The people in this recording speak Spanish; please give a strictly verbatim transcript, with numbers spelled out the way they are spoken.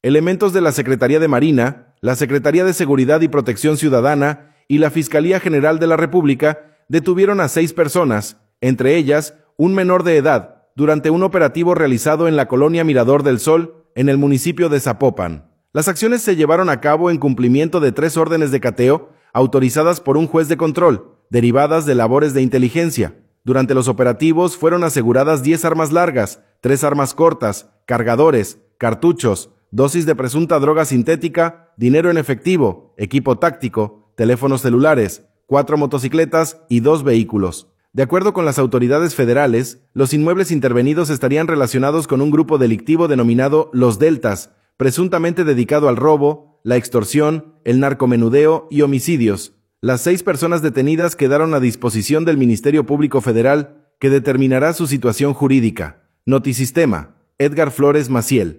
Elementos de la Secretaría de Marina, la Secretaría de Seguridad y Protección Ciudadana y la Fiscalía General de la República detuvieron a seis personas, entre ellas un menor de edad, durante un operativo realizado en la colonia Mirador del Sol, en el municipio de Zapopan. Las acciones se llevaron a cabo en cumplimiento de tres órdenes de cateo autorizadas por un juez de control, derivadas de labores de inteligencia. Durante los operativos fueron aseguradas diez armas largas, tres armas cortas, cargadores, cartuchos, dosis de presunta droga sintética, dinero en efectivo, equipo táctico, teléfonos celulares, cuatro motocicletas y dos vehículos. De acuerdo con las autoridades federales, los inmuebles intervenidos estarían relacionados con un grupo delictivo denominado Los Deltas, presuntamente dedicado al robo, la extorsión, el narcomenudeo y homicidios. Las seis personas detenidas quedaron a disposición del Ministerio Público Federal, que determinará su situación jurídica. Notisistema, Edgar Flores Maciel.